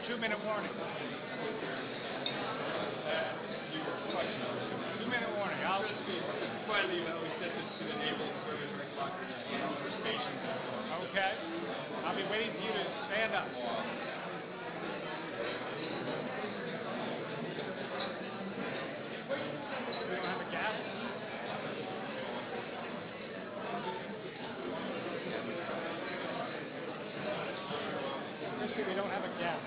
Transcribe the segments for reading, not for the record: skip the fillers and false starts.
2-minute warning. 2-minute warning. I'll just be quietly while we set this to enable service clock stations. Okay. I'll be waiting for you to stand up. We don't have a gas. Christy, we don't have a gas.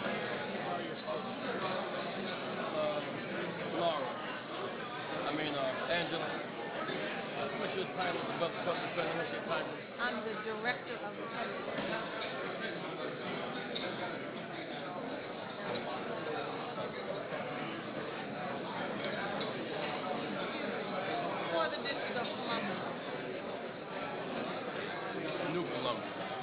Laura. Angela. What's your title? What's your title? I'm the director of the press. For the District of Columbia. New Columbia.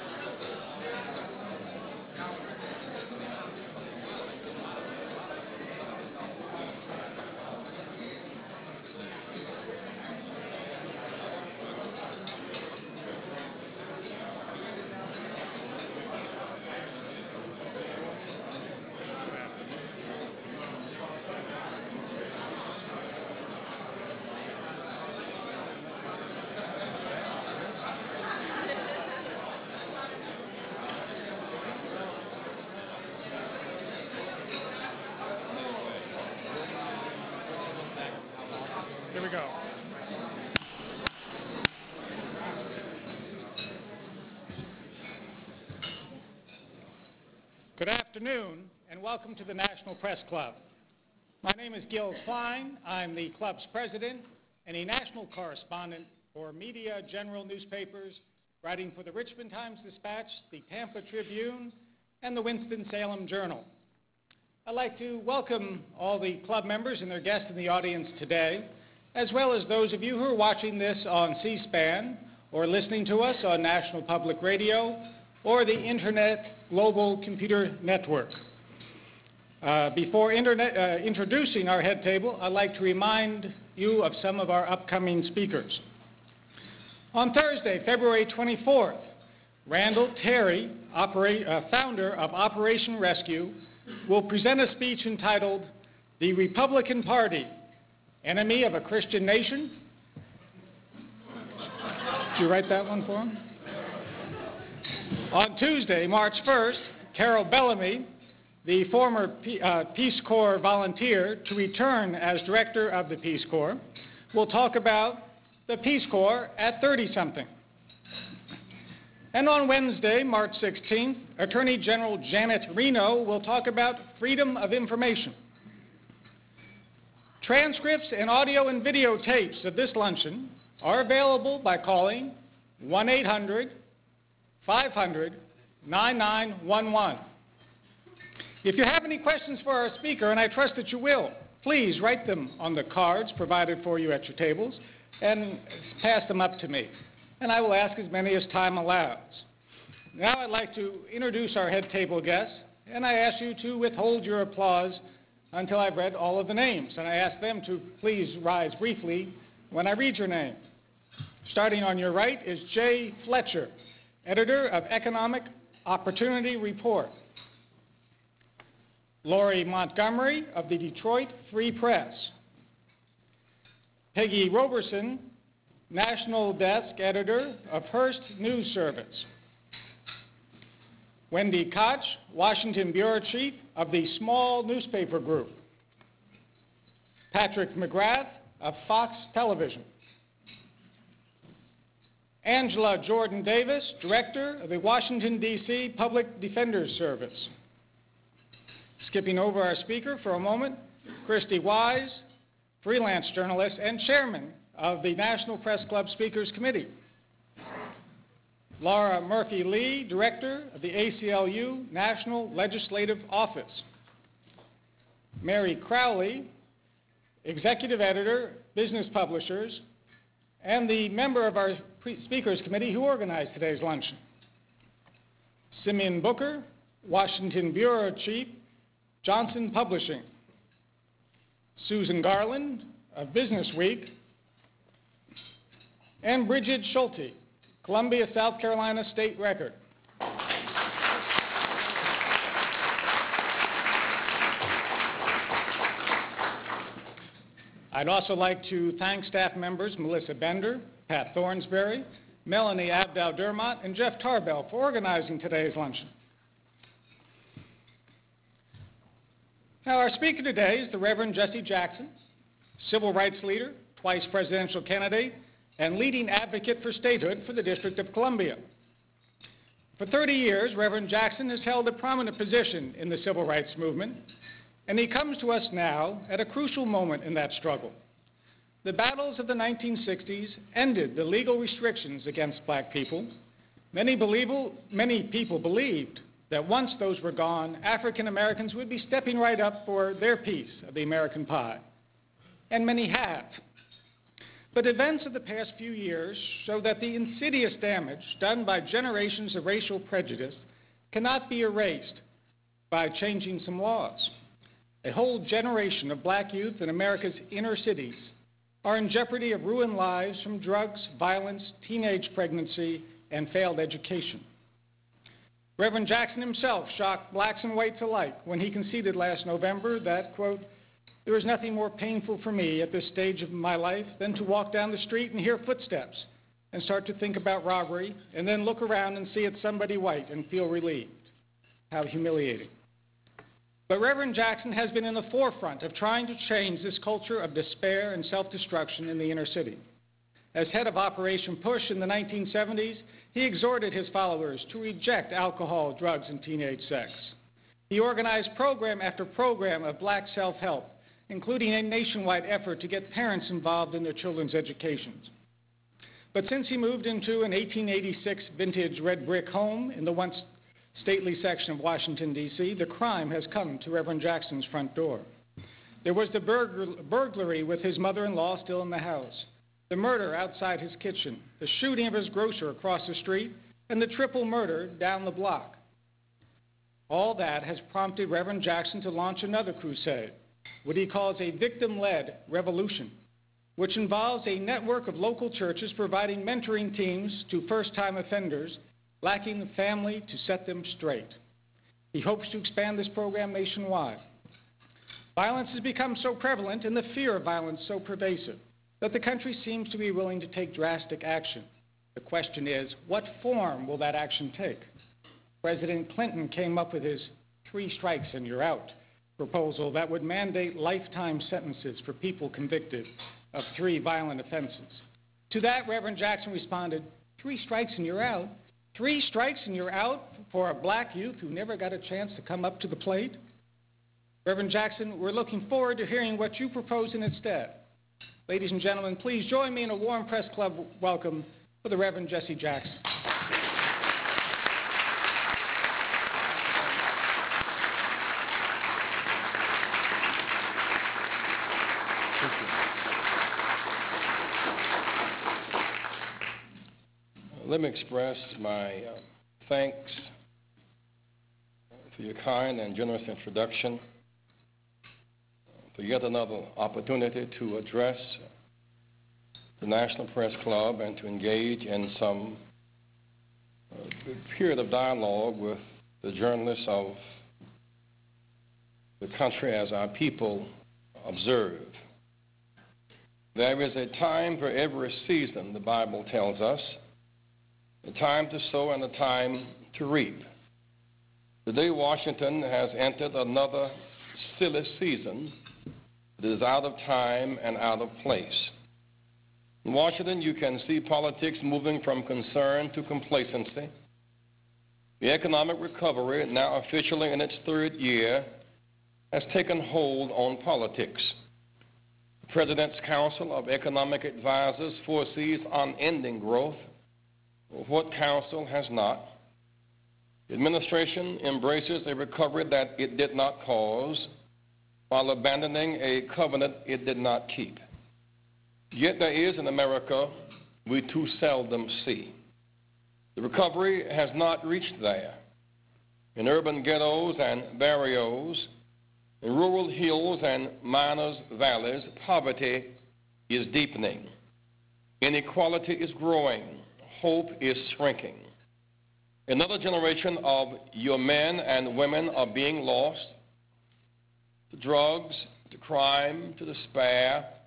Here we go. Good afternoon, and welcome to the National Press Club. My name is Gil Klein. I'm the club's president and a national correspondent for Media General newspapers, writing for the Richmond Times-Dispatch, the Tampa Tribune, and the Winston-Salem Journal. I'd like to welcome all the club members and their guests in the audience today, as well as those of you who are watching this on C-SPAN or listening to us on National Public Radio or the Internet Global Computer Network. Before introducing our head table, I'd like to remind you of some of our upcoming speakers. On Thursday, February 24th, Randall Terry, founder of Operation Rescue, will present a speech entitled, "The Republican Party, Enemy of a Christian Nation." Did you write that one for him? On Tuesday, March 1st, Carol Bellamy, the former Peace Corps volunteer to return as director of the Peace Corps, will talk about the Peace Corps at 30-something. And on Wednesday, March 16th, Attorney General Janet Reno will talk about freedom of information. Transcripts and audio and video tapes of this luncheon are available by calling 1-800-500-9911. If you have any questions for our speaker, and I trust that you will, please write them on the cards provided for you at your tables and pass them up to me, and I will ask as many as time allows. Now I'd like to introduce our head table guests, and I ask you to withhold your applause until I've read all of the names, and I ask them to please rise briefly when I read your name. Starting on your right is Jay Fletcher, editor of Economic Opportunity Report. Lori Montgomery of the Detroit Free Press. Peggy Roberson, National Desk Editor of Hearst News Service. Wendy Koch, Washington Bureau Chief of the Small Newspaper Group. Patrick McGrath of Fox Television. Angela Jordan Davis, Director of the Washington, D.C. Public Defender's Service. Skipping over our speaker for a moment, Christy Wise, freelance journalist and chairman of the National Press Club Speakers Committee. Laura Murphy Lee, Director of the ACLU National Legislative Office. Mary Crowley, Executive Editor, Business Publishers, and the member of our Speakers Committee who organized today's luncheon. Simeon Booker, Washington Bureau Chief, Johnson Publishing. Susan Garland of Business Week, and Bridget Schulte, Columbia, South Carolina State Record. I'd also like to thank staff members Melissa Bender, Pat Thornsberry, Melanie Abdel-Dermot, and Jeff Tarbell for organizing today's luncheon. Now, our speaker today is the Reverend Jesse Jackson, civil rights leader, twice presidential candidate, and leading advocate for statehood for the District of Columbia. For 30 years, Reverend Jackson has held a prominent position in the civil rights movement, and he comes to us now at a crucial moment in that struggle. The battles of the 1960s ended the legal restrictions against black people. Many people believed that once those were gone, African Americans would be stepping right up for their piece of the American pie. And many have. But events of the past few years show that the insidious damage done by generations of racial prejudice cannot be erased by changing some laws. A whole generation of black youth in America's inner cities are in jeopardy of ruined lives from drugs, violence, teenage pregnancy, and failed education. Reverend Jackson himself shocked blacks and whites alike when he conceded last November that, quote, "There is nothing more painful for me at this stage of my life than to walk down the street and hear footsteps and start to think about robbery and then look around and see it's somebody white and feel relieved." How humiliating. But Reverend Jackson has been in the forefront of trying to change this culture of despair and self-destruction in the inner city. As head of Operation Push in the 1970s, he exhorted his followers to reject alcohol, drugs, and teenage sex. He organized program after program of black self-help, including a nationwide effort to get parents involved in their children's educations. But since he moved into an 1886 vintage red brick home in the once stately section of Washington, D.C., the crime has come to Reverend Jackson's front door. There was the burglary with his mother-in-law still in the house, the murder outside his kitchen, the shooting of his grocer across the street, and the triple murder down the block. All that has prompted Reverend Jackson to launch another crusade, what he calls a victim-led revolution, which involves a network of local churches providing mentoring teams to first-time offenders lacking the family to set them straight. He hopes to expand this program nationwide. Violence has become so prevalent and the fear of violence so pervasive that the country seems to be willing to take drastic action. The question is, what form will that action take? President Clinton came up with his 3 strikes and you're out proposal that would mandate lifetime sentences for people convicted of 3 violent offenses. To that, Reverend Jackson responded, 3 strikes and you're out? 3 strikes and you're out for a black youth who never got a chance to come up to the plate? Reverend Jackson, we're looking forward to hearing what you propose in its stead. Ladies and gentlemen, please join me in a warm press club welcome for the Reverend Jesse Jackson. Let me express my thanks for your kind and generous introduction, for yet another opportunity to address the National Press Club and to engage in some period of dialogue with the journalists of the country as our people observe. There is a time for every season, the Bible tells us, a time to sow and a time to reap. Today, Washington has entered another silly season that is out of time and out of place. In Washington, you can see politics moving from concern to complacency. The economic recovery, now officially in its 3rd year, has taken hold on politics. The President's Council of Economic Advisors foresees unending growth. What council has not? The administration embraces a recovery that it did not cause while abandoning a covenant it did not keep. Yet there is in America we too seldom see. The recovery has not reached there. In urban ghettos and barrios, in rural hills and miners' valleys, poverty is deepening. Inequality is growing. Hope is shrinking. Another generation of your men and women are being lost to drugs, to crime, to despair,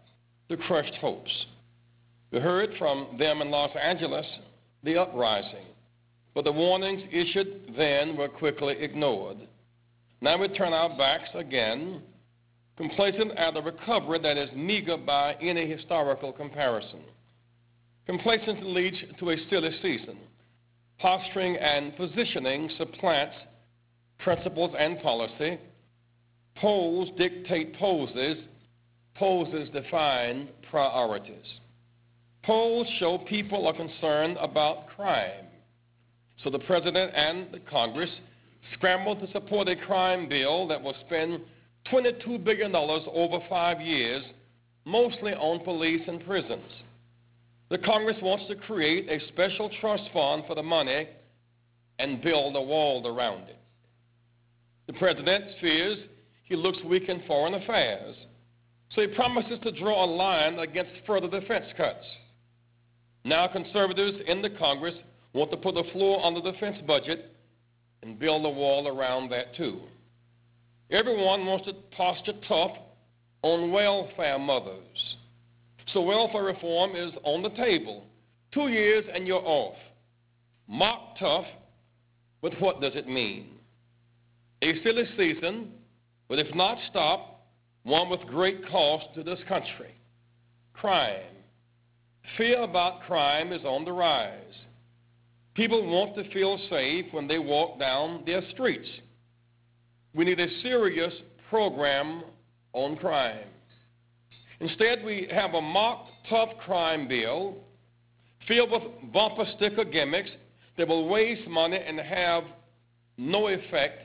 the crushed hopes. We heard from them in Los Angeles, the uprising, but the warnings issued then were quickly ignored. Now we turn our backs again, complacent at a recovery that is meager by any historical comparison. Complacency leads to a silly season. Posturing and positioning supplants principles and policy. Polls dictate poses. Poses define priorities. Polls show people are concerned about crime. So the President and the Congress scrambled to support a crime bill that will spend $22 billion over 5 years, mostly on police and prisons. The Congress wants to create a special trust fund for the money and build a wall around it. The President fears he looks weak in foreign affairs, so he promises to draw a line against further defense cuts. Now conservatives in the Congress want to put a floor on the defense budget and build a wall around that too. Everyone wants to posture tough on welfare mothers. So welfare reform is on the table. 2 years and you're off. Mock tough, but what does it mean? A silly season, but if not stopped, one with great cost to this country. Crime. Fear about crime is on the rise. People want to feel safe when they walk down their streets. We need a serious program on crime. Instead, we have a mock tough crime bill filled with bumper sticker gimmicks that will waste money and have no effect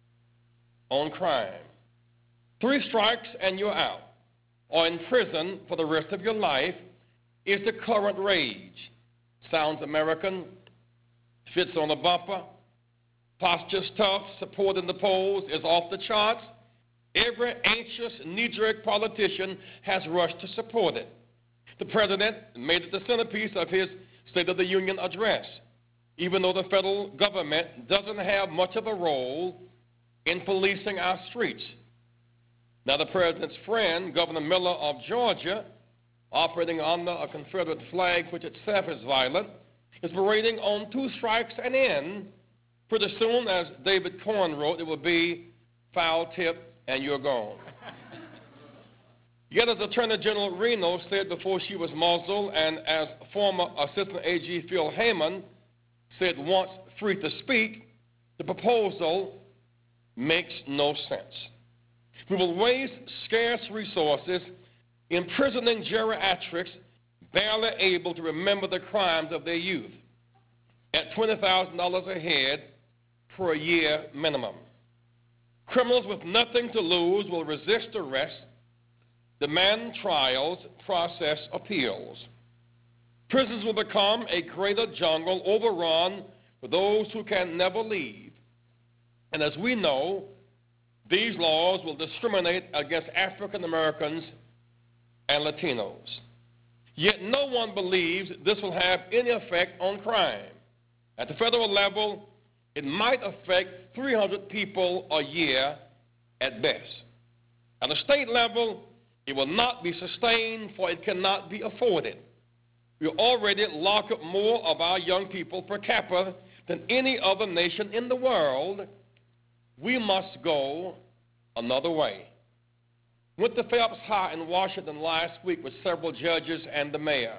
on crime. 3 strikes and you're out, or in prison for the rest of your life is the current rage. Sounds American, fits on a bumper, posture's tough, support in the polls is off the charts. Every anxious, knee-jerk politician has rushed to support it. The President made it the centerpiece of his State of the Union address, even though the federal government doesn't have much of a role in policing our streets. Now the President's friend, Governor Miller of Georgia, operating under a Confederate flag which itself is violent, is parading on 2 strikes and in. Pretty soon, as David Corn wrote, it will be foul tip and you're gone. Yet as Attorney General Reno said before she was muzzled, and as former Assistant AG Phil Heyman said once free to speak, the proposal makes no sense. We will waste scarce resources imprisoning geriatrics barely able to remember the crimes of their youth at $20,000 a head for a year minimum. Criminals with nothing to lose will resist arrest, demand trials, process appeals. Prisons will become a greater jungle overrun for those who can never leave. And as we know, these laws will discriminate against African Americans and Latinos. Yet no one believes this will have any effect on crime. At the federal level, it might affect 300 people a year at best. At the state level, it will not be sustained, for it cannot be afforded. We already lock up more of our young people per capita than any other nation in the world. We must go another way. Went to Phelps High in Washington last week with several judges and the mayor.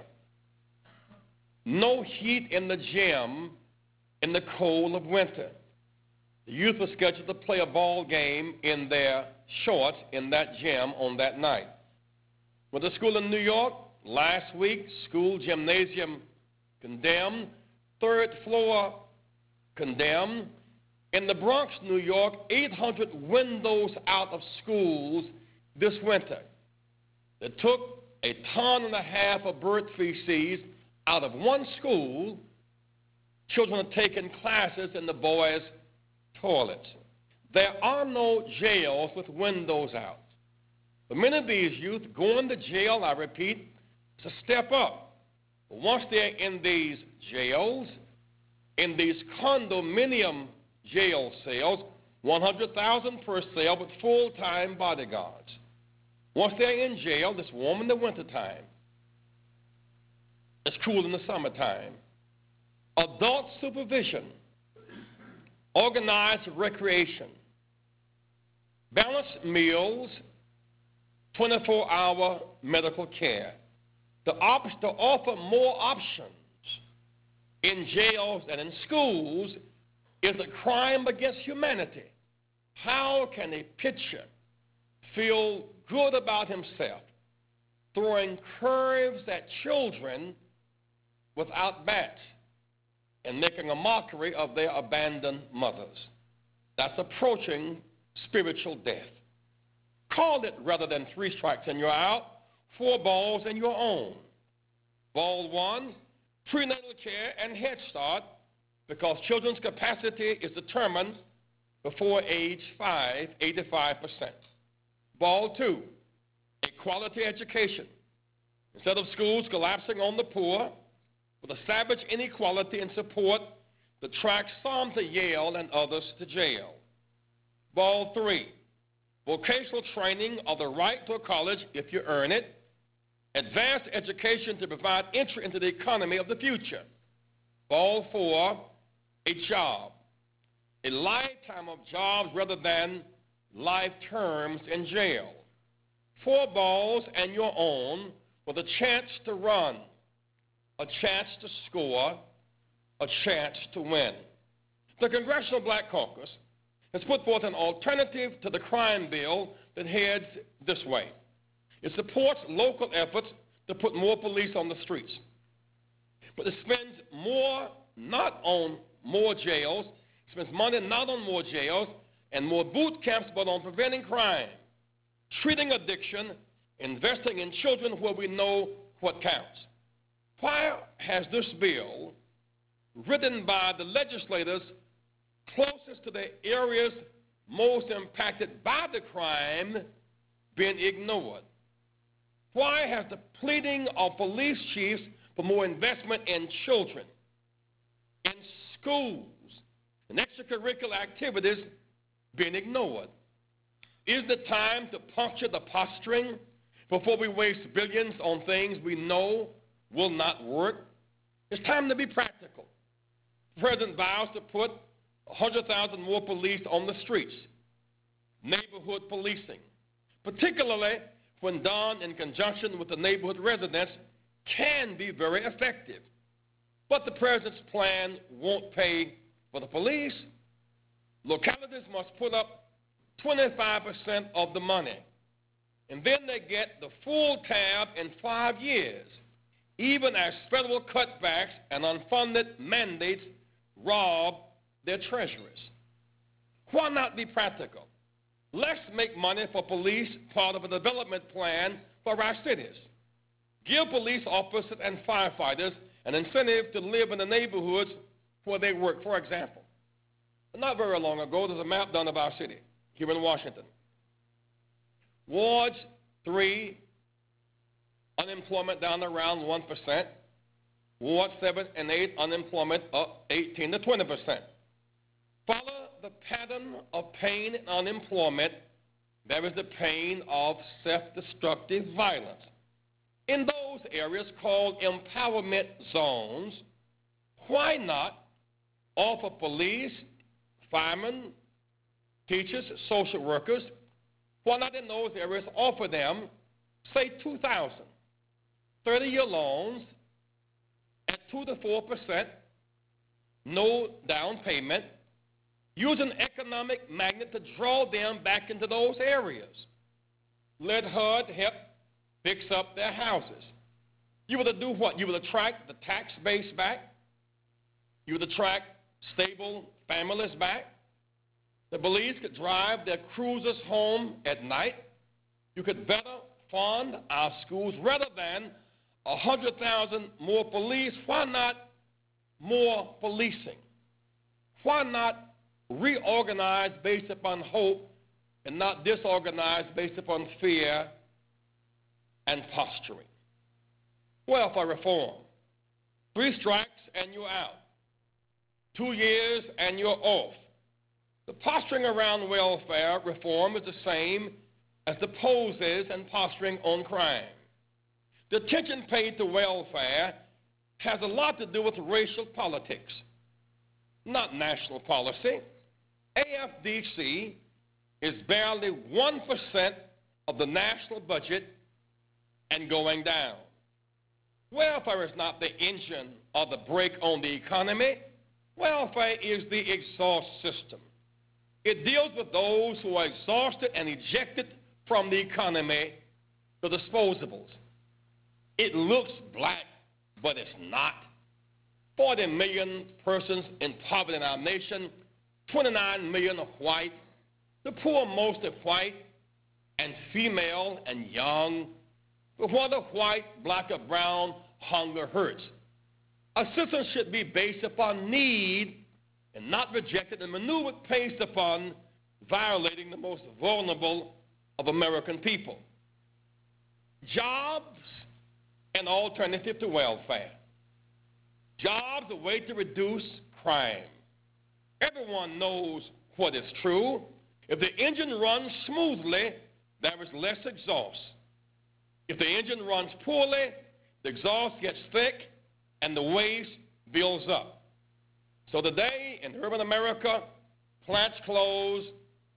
No heat in the gym in the cold of winter. The youth were scheduled to play a ball game in their shorts in that gym on that night. Went to school in New York last week, school gymnasium condemned, 3rd floor condemned. In the Bronx, New York, 800 windows out of schools this winter. They took 1.5 tons of bird feces out of one school. Children are taking classes in the boys' toilets. There are no jails with windows out. But many of these youth going to jail, I repeat, is a step up. But once they're in these jails, in these condominium jail cells, $100,000 per cell with full-time bodyguards. Once they're in jail, it's warm in the wintertime. It's cool in the summertime. Adult supervision, organized recreation, balanced meals, 24-hour medical care. To offer more options in jails and in schools is a crime against humanity. How can a pitcher feel good about himself throwing curves at children without bats and making a mockery of their abandoned mothers? That's approaching spiritual death. Call it, rather than 3 strikes and you're out, 4 balls and you're on. Ball 1, prenatal care and Head Start, because children's capacity is determined before age 5, 85%. Ball 2, a quality education. Instead of schools collapsing on the poor with a savage inequality and support that tracks some to Yale and others to jail. Ball 3, vocational training of the right to a college if you earn it. Advanced education to provide entry into the economy of the future. Ball 4, a job. A lifetime of jobs rather than life terms in jail. 4 balls and you're on with a chance to run, a chance to score, a chance to win. The Congressional Black Caucus has put forth an alternative to the crime bill that heads this way. It supports local efforts to put more police on the streets. But it spends more not on more jails, it spends money not on more jails and more boot camps, but on preventing crime, treating addiction, investing in children where we know what counts. Why has this bill, written by the legislators closest to the areas most impacted by the crime, been ignored? Why has the pleading of police chiefs for more investment in children, in schools, and extracurricular activities been ignored? Is the time to puncture the posturing before we waste billions on things we know will not work? It's time to be practical. The president vows to put 100,000 more police on the streets, neighborhood policing, particularly when done in conjunction with the neighborhood residents, can be very effective. But the president's plan won't pay for the police. Localities must put up 25% of the money, and then they get the full tab in 5 years, even as federal cutbacks and unfunded mandates rob their treasuries. Why not be practical? Let's make money for police part of a development plan for our cities. Give police officers and firefighters an incentive to live in the neighborhoods where they work. For example, not very long ago, there's a map done of our city here in Washington. Wards 3, unemployment down around 1%. Ward 7 and 8, unemployment up 18 to 20%. Follow the pattern of pain and unemployment. There is the pain of self-destructive violence. In those areas called empowerment zones, why not offer police, firemen, teachers, social workers, why not in those areas offer them, say, $2,000, 30-year loans at 2 to 4%, no down payment, use an economic magnet to draw them back into those areas. Let HUD help fix up their houses. You would do what? You would attract the tax base back. You would attract stable families back. The police could drive their cruisers home at night. You could better fund our schools rather than 100,000 more police. Why not more policing? Why not reorganize based upon hope and not disorganize based upon fear and posturing? Welfare reform. 3 strikes and you're out. 2 years and you're off. The posturing around welfare reform is the same as the poses and posturing on crime. The attention paid to welfare has a lot to do with racial politics, not national policy. AFDC is barely 1% of the national budget and going down. Welfare is not the engine or the brake on the economy. Welfare is the exhaust system. It deals with those who are exhausted and ejected from the economy, the disposables. It looks black, but it's not. 40 million persons in poverty in our nation, 29 million are white. The poor mostly white and female and young. But whether white, black, or brown, hunger hurts. Assistance should be based upon need and not rejected and maneuvered based upon violating the most vulnerable of American people. Jobs, an alternative to welfare. Jobs, a way to reduce crime. Everyone knows what is true. If the engine runs smoothly, there is less exhaust. If the engine runs poorly, the exhaust gets thick and the waste builds up. So today in urban America, plants close,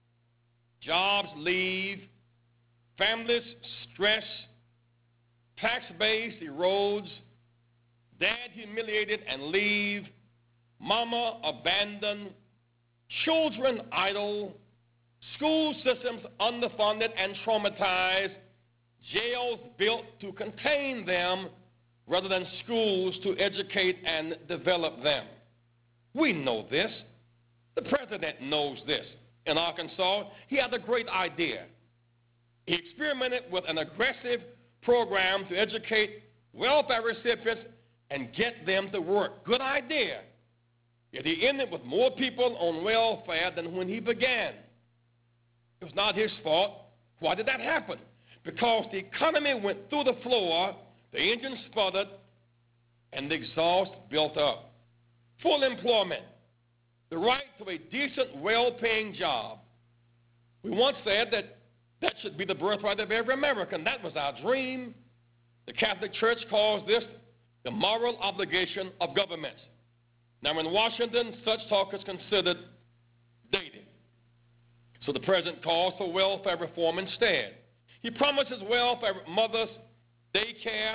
jobs leave, families stress, tax base erodes, dad humiliated and leave, mama abandoned, children idle, school systems underfunded and traumatized, jails built to contain them rather than schools to educate and develop them. We know this. The president knows this. In Arkansas, he had a great idea. He experimented with an aggressive program to educate welfare recipients and get them to work. Good idea. Yet he ended with more people on welfare than when he began. It was not his fault. Why did that happen? Because the economy went through the floor, the engine sputtered, and the exhaust built up. Full employment, the right to a decent, well-paying job. We once said that that should be the birthright of every American. That was our dream. The Catholic Church calls this the moral obligation of governments. Now in Washington, such talk is considered dated. So the president calls for welfare reform instead. He promises welfare mothers, daycare,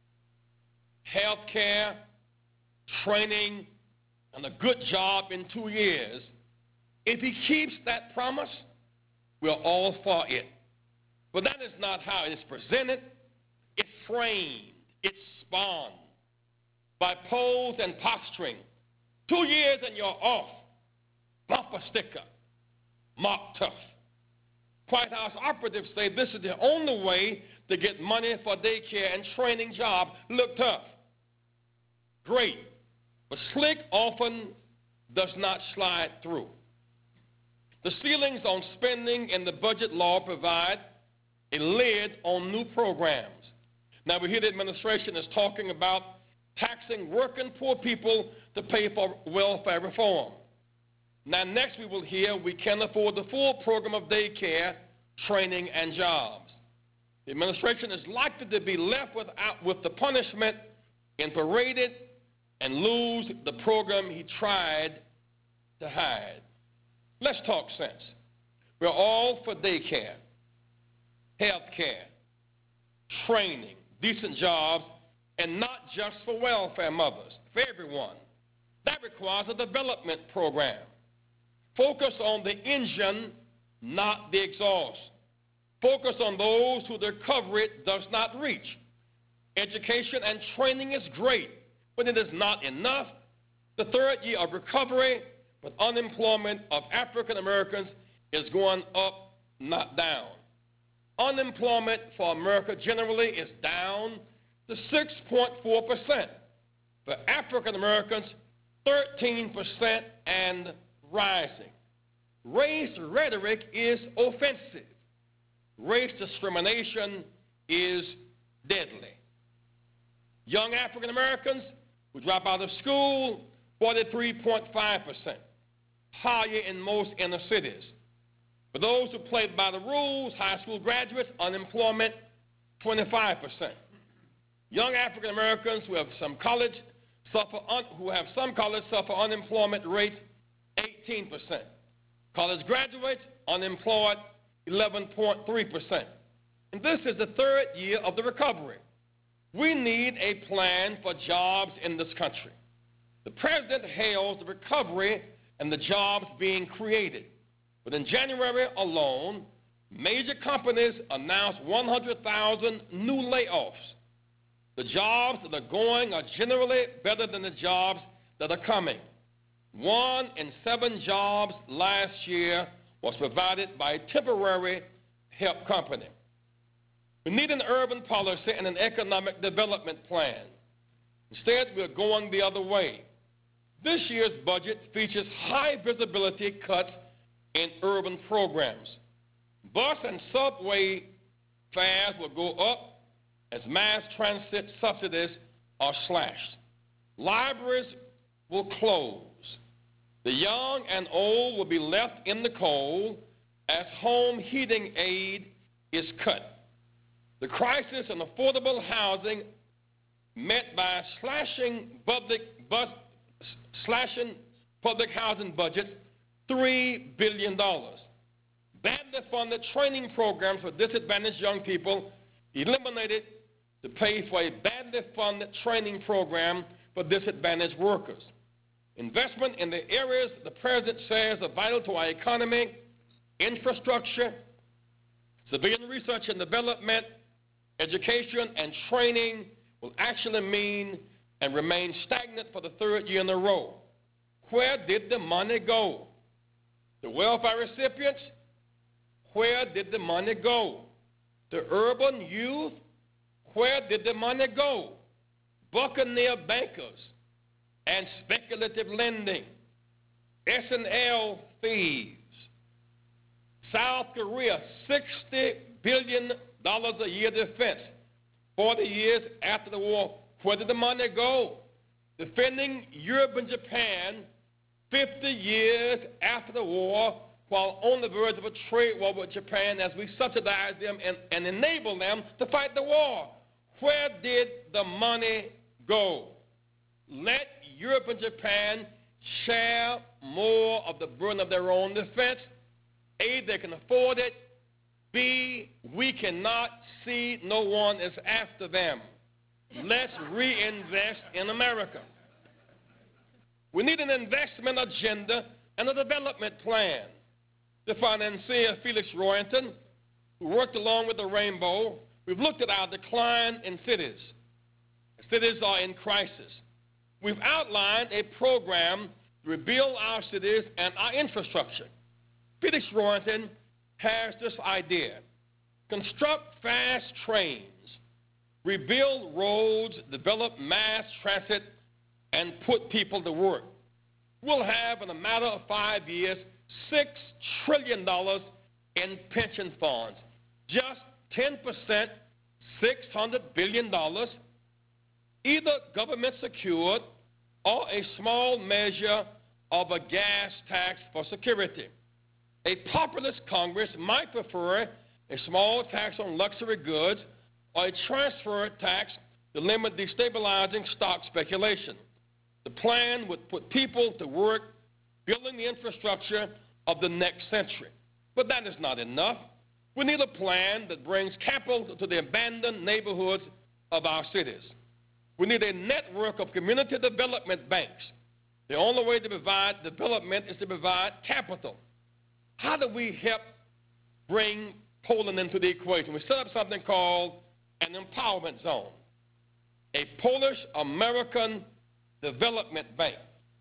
health care, training, and a good job in 2 years. If he keeps that promise, we're all for it. But that is not how it is presented. It's framed, it's spawned by pose and posturing. 2 years and you're off. Bumper sticker. Mock tough. White House operatives say this is the only way to get money for daycare and training job. Look tough. Great. But slick often does not slide through. The ceilings on spending in the budget law provide a lid on new programs. Now we hear the administration is talking about taxing working poor people to pay for welfare reform. Now next we will hear we can afford the full program of daycare, training, and jobs. The administration is likely to be left with the punishment and paraded and lose the program he tried to hide. Let's talk sense. We're all for daycare, health care, training, decent jobs, and not just for welfare mothers, for everyone. That requires a development program. Focus on the engine, not the exhaust. Focus on those who their recovery does not reach. Education and training is great, but it is not enough. The third year of recovery, but unemployment of African Americans is going up, not down. Unemployment for America generally is down to 6.4%. For African Americans, 13% and rising. Race rhetoric is offensive. Race discrimination is deadly. Young African Americans who drop out of school, 43.5%, higher in most inner cities. For those who played by the rules, high school graduates, unemployment 25%. Young African Americans who have some college suffer unemployment rates 18%. College graduates unemployed 11.3%. And this is the third year of the recovery. We need a plan for jobs in this country. The president hails the recovery and the jobs being created. But in January alone, major companies announced 100,000 new layoffs. The jobs that are going are generally better than the jobs that are coming. 1 in 7 jobs last year was provided by a temporary help company. We need an urban policy and an economic development plan. Instead, we're going the other way. This year's budget features high visibility cuts in urban programs. Bus and subway fares will go up as mass transit subsidies are slashed. Libraries will close. The young and old will be left in the cold as home heating aid is cut. The crisis in affordable housing met by slashing public housing budgets $3 billion. Badly funded training programs for disadvantaged young people eliminated to pay for a badly funded training program for disadvantaged workers. Investment in the areas the president says are vital to our economy, infrastructure, civilian research and development, education, and training will actually mean and remain stagnant for the third year in a row. Where did the money go? The welfare recipients, where did the money go? The urban youth, where did the money go? Buccaneer bankers and speculative lending, S&L thieves. South Korea, $60 billion a year defense. 40 years after the war, where did the money go? Defending Europe and Japan 50 years after the war, while on the verge of a trade war with Japan as we subsidize them and enable them to fight the war. Where did the money go? Let Europe and Japan share more of the burden of their own defense. A, they can afford it. B, we cannot see no one is after them. Let's reinvest in America. We need an investment agenda and a development plan. The financier, Felix Royenton, who worked along with the Rainbow, we've looked at our decline in cities. Cities are in crisis. We've outlined a program to rebuild our cities and our infrastructure. Felix Royenton has this idea: construct fast trains, rebuild roads, develop mass transit, and put people to work. We'll have, in a matter of 5 years, $6 trillion in pension funds. Just 10%, $600 billion, either government secured or a small measure of a gas tax for security. A populist Congress might prefer a small tax on luxury goods or a transfer tax to limit destabilizing stock speculation. The plan would put people to work building the infrastructure of the next century. But that is not enough. We need a plan that brings capital to the abandoned neighborhoods of our cities. We need a network of community development banks. The only way to provide development is to provide capital. How do we help bring Poland into the equation? We set up something called an empowerment zone, a Polish-American development bank,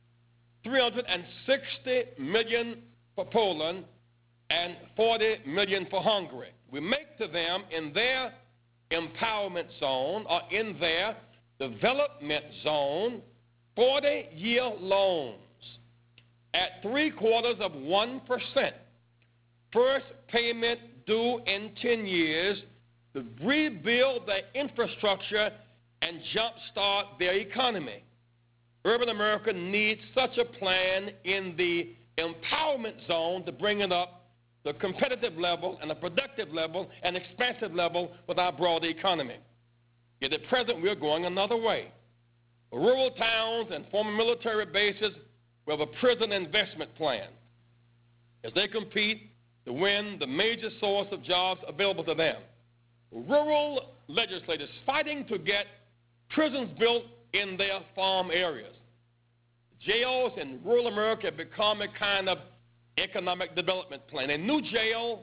$360 million for Poland and $40 million for Hungary. We make to them in their empowerment zone or in their development zone 40-year loans at 0.75%. First payment due in 10 years to rebuild their infrastructure and jumpstart their economy. Urban America needs such a plan in the empowerment zone to bring it up the competitive level and the productive level and expansive level with our broader economy. Yet at present, we're going another way. Rural towns and former military bases, we have a prison investment plan as they compete to win the major source of jobs available to them. Rural legislators fighting to get prisons built in their farm areas. Jails in rural America have become a kind of economic development plan. A new jail,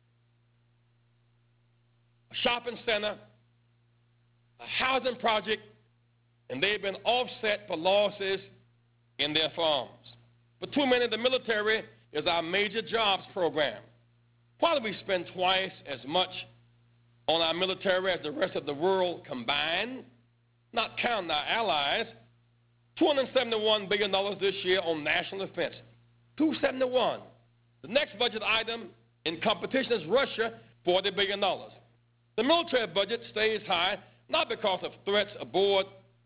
a shopping center, a housing project, and they've been offset for losses in their farms. For too many, the military is our major jobs program. Why do we spend twice as much on our military as the rest of the world combined? Not counting our allies. $271 billion this year on national defense. $271. The next budget item in competition is Russia, $40 billion. The military budget stays high, not because of threats abroad,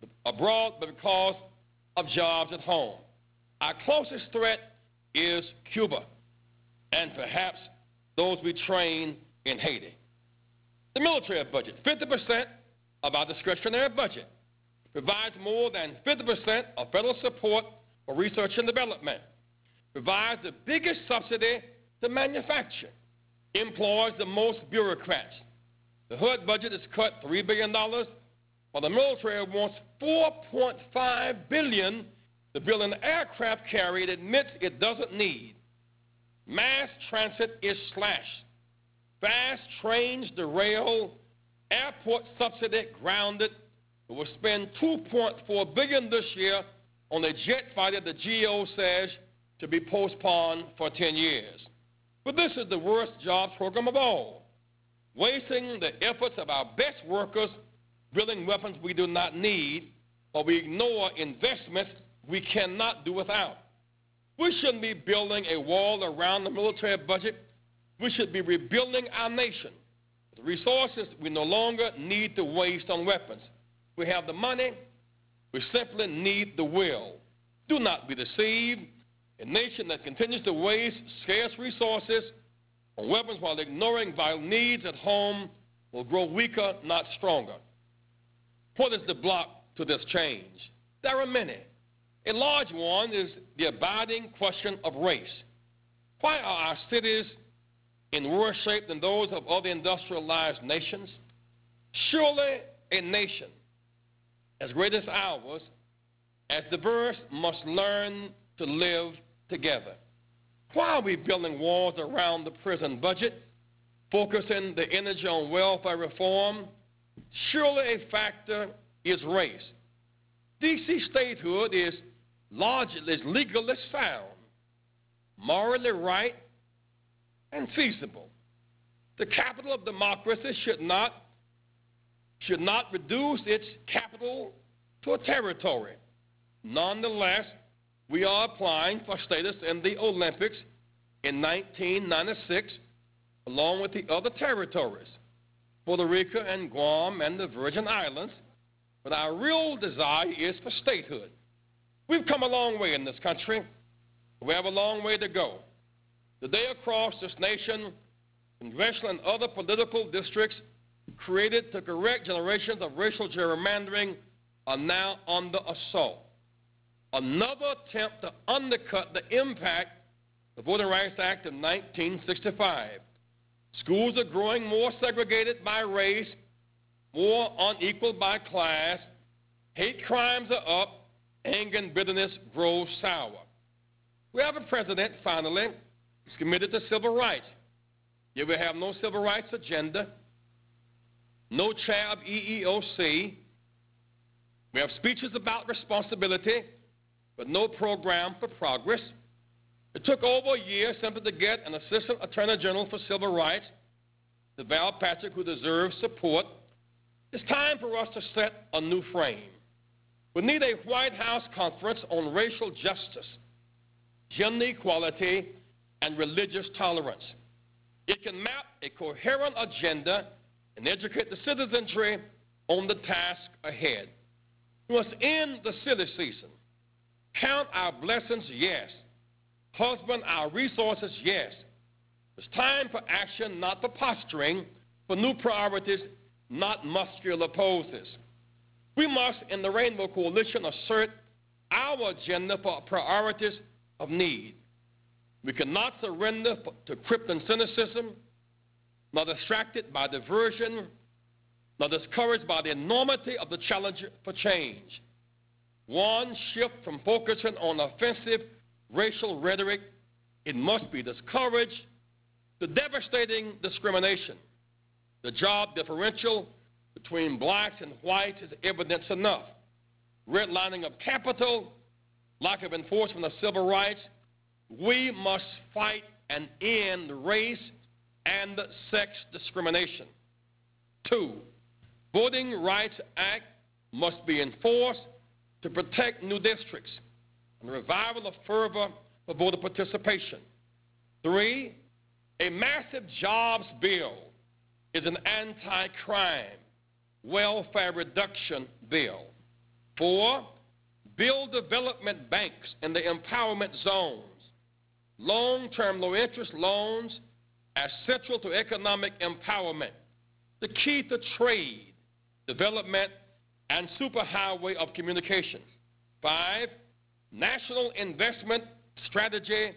but because of jobs at home. Our closest threat is Cuba, and perhaps those we train in Haiti. The military budget, 50% of our discretionary budget, provides more than 50% of federal support for research and development, provides the biggest subsidy to manufacture, employs the most bureaucrats. The HUD budget is cut $3 billion, while the military wants $4.5 billion to build an aircraft carrier it admits it doesn't need. Mass transit is slashed. Fast trains derailed. Airport subsidy grounded. We will spend $2.4 billion this year on a jet fighter the GAO says to be postponed for 10 years. But this is the worst jobs program of all, wasting the efforts of our best workers building weapons we do not need, or we ignore investments we cannot do without. We shouldn't be building a wall around the military budget. We should be rebuilding our nation. The resources we no longer need to waste on weapons. We have the money, we simply need the will. Do not be deceived. A nation that continues to waste scarce resources on weapons while ignoring vital needs at home will grow weaker, not stronger. What is the block to this change? There are many. A large one is the abiding question of race. Why are our cities in worse shape than those of other industrialized nations? Surely a nation as great as ours, as diverse, must learn to live together. Why are we building walls around the prison budget, focusing the energy on welfare reform? Surely a factor is race. D.C. statehood is legally sound, morally right, and feasible. The capital of democracy should not reduce its capital to a territory. Nonetheless, we are applying for status in the Olympics in 1996, along with the other territories, Puerto Rico and Guam and the Virgin Islands, but our real desire is for statehood. We've come a long way in this country. We have a long way to go. Today across this nation, congressional and other political districts created to correct generations of racial gerrymandering are now under assault. Another attempt to undercut the impact of the Voting Rights Act of 1965. Schools are growing more segregated by race, more unequal by class. Hate crimes are up. Anger and bitterness grows sour. We have a president, finally, who's committed to civil rights. Yet we have no civil rights agenda, no chair of EEOC. We have speeches about responsibility, but no program for progress. It took over a year simply to get an assistant attorney general for civil rights, Val Patrick, who deserves support. It's time for us to set a new frame. We need a White House conference on racial justice, gender equality, and religious tolerance. It can map a coherent agenda and educate the citizenry on the task ahead. We must end the silly season. Count our blessings, yes. Husband our resources, yes. It's time for action, not for posturing, for new priorities, not muscular poses. We must, in the Rainbow Coalition, assert our agenda for priorities of need. We cannot surrender to krypton cynicism, nor distracted by diversion, nor discouraged by the enormity of the challenge for change. One, shift from focusing on offensive racial rhetoric. It must be discouraged. The devastating discrimination, the job differential between blacks and whites is evidence enough. Redlining of capital, lack of enforcement of civil rights. We must fight and end race and sex discrimination. 2, Voting Rights Act must be enforced to protect new districts and revival of fervor for voter participation. 3, a massive jobs bill is an anti-crime, welfare reduction bill. 4, build development banks in the empowerment zones. Long-term low-interest loans as central to economic empowerment, the key to trade, development, and superhighway of communication. 5, national investment strategy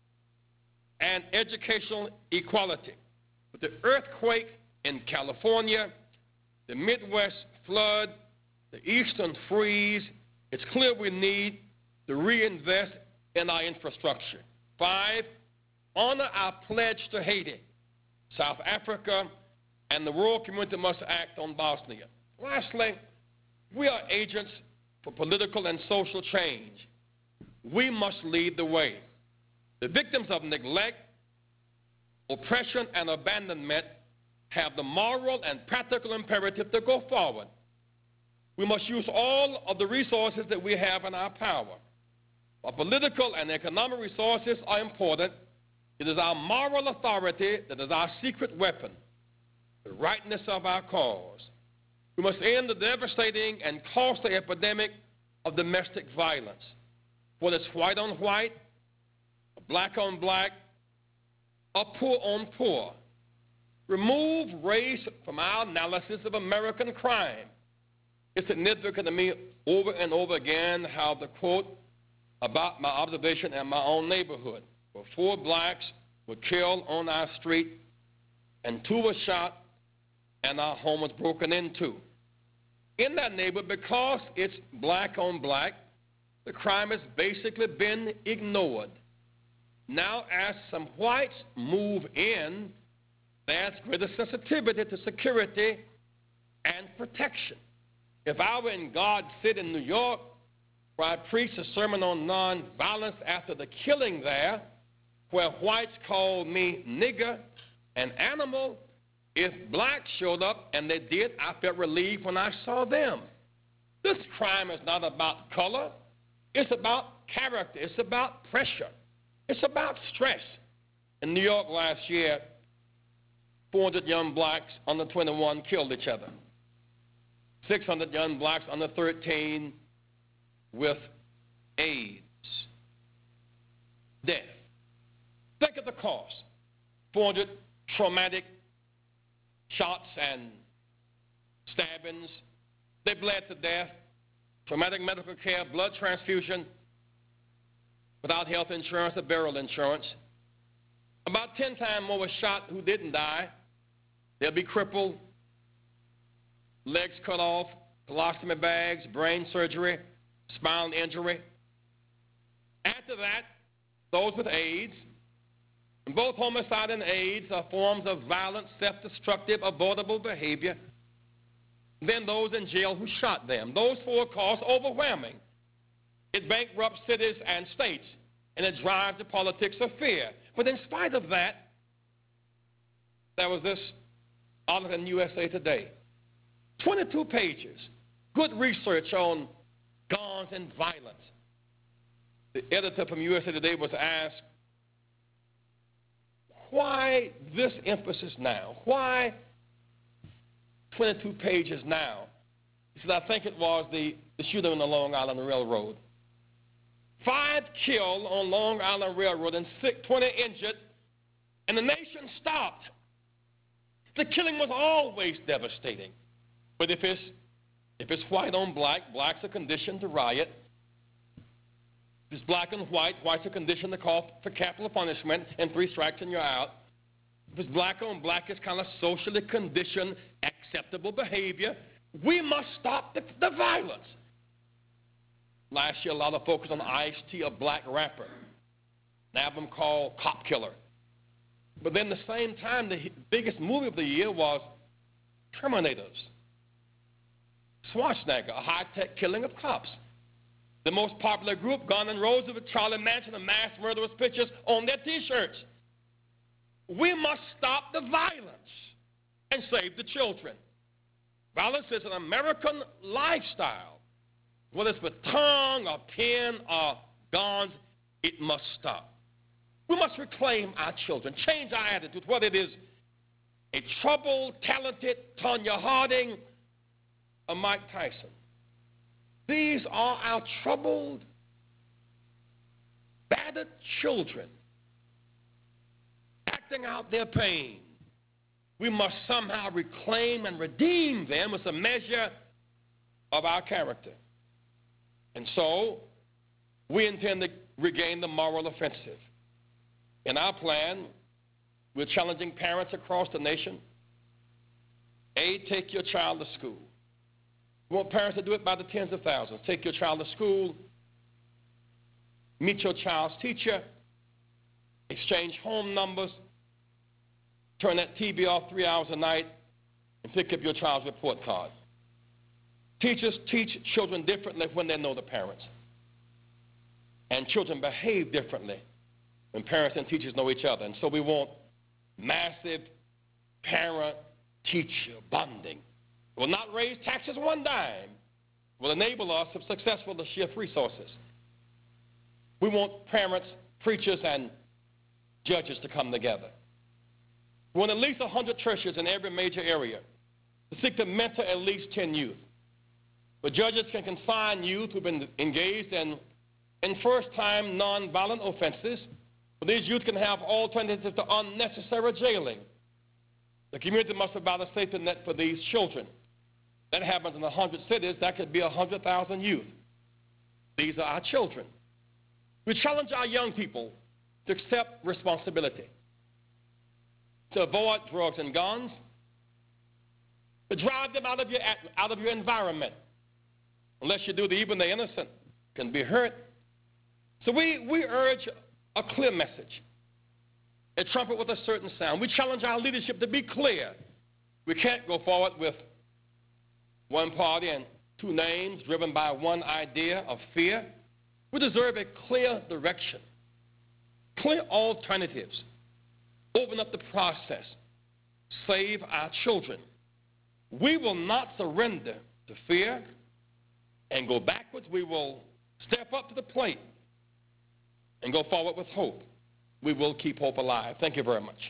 and educational equality. With the earthquake in California, the Midwest flood, the Eastern freeze, it's clear we need to reinvest in our infrastructure. 5, honor our pledge to Haiti. South Africa and the world community must act on Bosnia. Lastly, we are agents for political and social change. We must lead the way. The victims of neglect, oppression, and abandonment have the moral and practical imperative to go forward. We must use all of the resources that we have in our power. While political and economic resources are important, it is our moral authority that is our secret weapon, the rightness of our cause. We must end the devastating and costly epidemic of domestic violence, whether it's white on white, black on black, or poor on poor. Remove race from our analysis of American crime. It's significant to me over and over again how the quote about my observation in my own neighborhood, where 4 blacks were killed on our street and 2 were shot and our home was broken into. In that neighborhood, because it's black on black, the crime has basically been ignored. Now, as some whites move in, there's greater sensitivity to security and protection. If I were in God's City in New York, where I preached a sermon on nonviolence after the killing there, where whites called me nigger and animal, if blacks showed up, and they did, I felt relieved when I saw them. This crime is not about color. It's about character. It's about pressure. It's about stress. In New York last year, 400 young blacks under 21 killed each other. 600 young blacks under 13 with AIDS. Death. Think of the cost. 400 traumatic shots and stabbings. They bled to death. Traumatic medical care, blood transfusion, without health insurance or burial insurance. About 10 times more were shot who didn't die. They'll be crippled, legs cut off, colostomy bags, brain surgery, spinal injury. Add to that those with AIDS. And both homicide and AIDS are forms of violent, self-destructive, avoidable behavior. Then those in jail who shot them. Those 4 costs overwhelming. It bankrupts cities and states, and it drives the politics of fear. But in spite of that, there was this article in USA Today. 22 pages, good research on guns and violence. The editor from USA Today was asked, why this emphasis now? Why 22 pages now? He said, I think it was the shooting on the Long Island Railroad. 5 killed on Long Island Railroad and 20 injured And the nation stopped. The killing was always devastating. But if it's white on black, blacks are conditioned to riot. If it's black on white, whites are conditioned to call for capital punishment, and 3 strikes and you're out. If it's black on black, it's kind of socially conditioned, acceptable behavior. We must stop the violence. Last year, a lot of focus on Ice-T, a black rapper. An album called Cop Killer. But then the same time, the biggest movie of the year was Terminators. Schwarzenegger, a high-tech killing of cops. The most popular group, Guns N' Roses with Charlie Manson and mass murderous pictures on their T-shirts. We must stop the violence and save the children. Violence is an American lifestyle. Whether it's with tongue or pen or guns, it must stop. We must reclaim our children, change our attitude, whether it is a troubled, talented Tonya Harding or Mike Tyson. These are our troubled, battered children acting out their pain. We must somehow reclaim and redeem them as a measure of our character. And so, we intend to regain the moral offensive. In our plan, we're challenging parents across the nation. A, take your child to school. We want parents to do it by the tens of thousands. Take your child to school, meet your child's teacher, exchange home numbers, turn that TV off 3 hours a night, and pick up your child's report card. Teachers teach children differently when they know the parents. And children behave differently when parents and teachers know each other. And so we want massive parent-teacher bonding. It will not raise taxes one dime. It will enable us, if successful, to shift resources. We want parents, preachers, and judges to come together. We want at least 100 churches in every major area to seek to mentor at least 10 youth. But judges can consign youth who've been engaged in first-time nonviolent offenses. But these youth can have alternatives to unnecessary jailing. The community must provide a safety net for these children. That happens in 100 cities. That could be 100,000 youth. These are our children. We challenge our young people to accept responsibility, to avoid drugs and guns, to drive them out of your environment. Unless you do, even the innocent can be hurt. So we urge a clear message, a trumpet with a certain sound. We challenge our leadership to be clear. We can't go forward with one party and 2 names driven by one idea of fear. We deserve a clear direction, clear alternatives. Open up the process. Save our children. We will not surrender to fear and go backwards. We will step up to the plate and go forward with hope. We will keep hope alive. Thank you very much.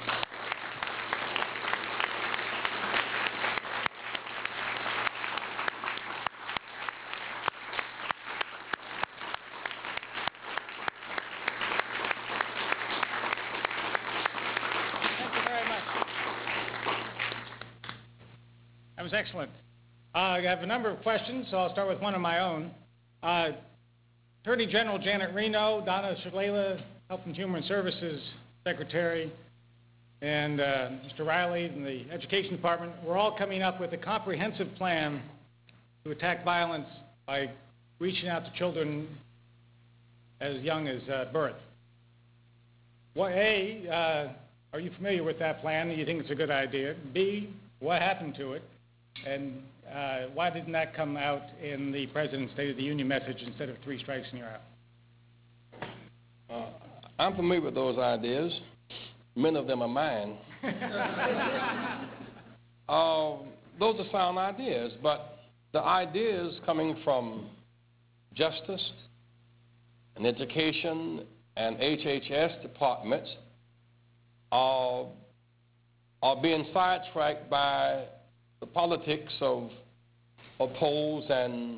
That was excellent. I have a number of questions, so I'll start with one of my own. Attorney General Janet Reno, Donna Shalala, Health and Human Services Secretary, and Mr. Riley in the Education Department, we're all coming up with a comprehensive plan to attack violence by reaching out to children as young as birth. Well, A, are you familiar with that plan? Do you think it's a good idea? B, what happened to it? And why didn't that come out in the President's State of the Union message instead of 3 strikes and you're out? I'm familiar with those ideas. Many of them are mine. Those are sound ideas, but the ideas coming from justice and education and HHS departments are being sidetracked by the politics of polls and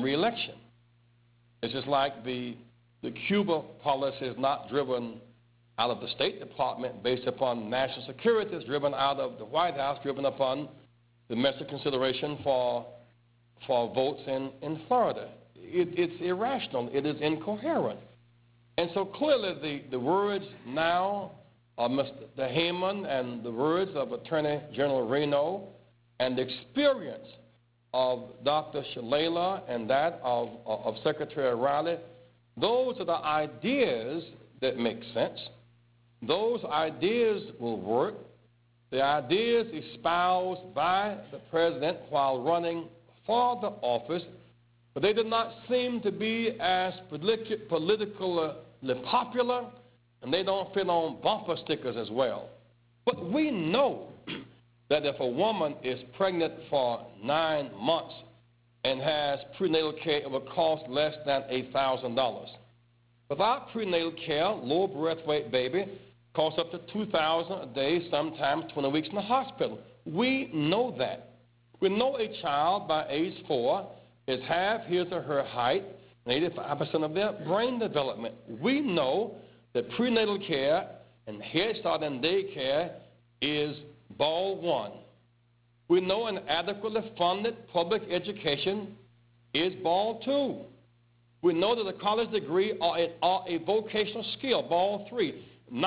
re-election. It's just like the Cuba policy is not driven out of the State Department based upon national security, is driven out of the White House, driven upon domestic consideration for votes in Florida. It's irrational. It is incoherent. And so clearly the words now of Mr. Heyman and the words of Attorney General Reno and the experience of Dr. Shalala and that of Secretary Riley, those are the ideas that make sense. Those ideas will work. The ideas espoused by the president while running for the office, but they did not seem to be as politically popular, and they don't fit on bumper stickers as well. But we know that if a woman is pregnant for 9 months and has prenatal care, it will cost less than $8,000. Without prenatal care, low birth weight baby costs up to $2,000 a day, sometimes 20 weeks in the hospital. We know that. We know a child by age 4 is half his or her height and 85% of their brain development. We know that prenatal care and Head Start and daycare is ball one. We know an adequately funded public education is ball two. We know that a college degree are a vocational skill, ball three.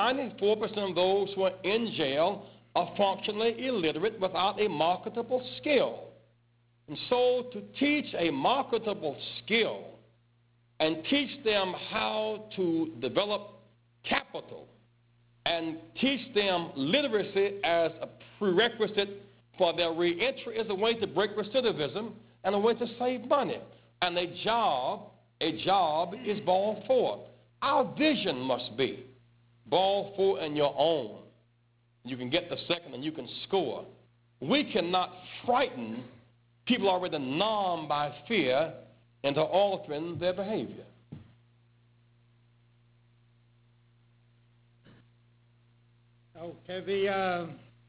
94% of those who are in jail are functionally illiterate without a marketable skill. And so to teach a marketable skill and teach them how to develop capital and teach them literacy as a prerequisite for their reentry is a way to break recidivism and a way to save money. And a job is ball four. Our vision must be ball four in your own. You can get the second and you can score. We cannot frighten people already numbed by fear into altering their behavior. Okay, the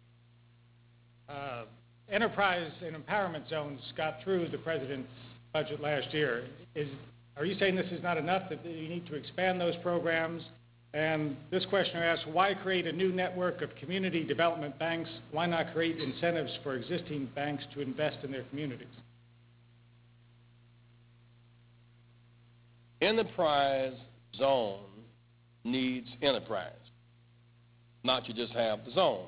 enterprise and empowerment zones got through the president's budget last year. Are you saying this is not enough, that you need to expand those programs? And this questioner asks, why create a new network of community development banks? Why not create incentives for existing banks to invest in their communities? Enterprise zone needs enterprise, not you just have the zone.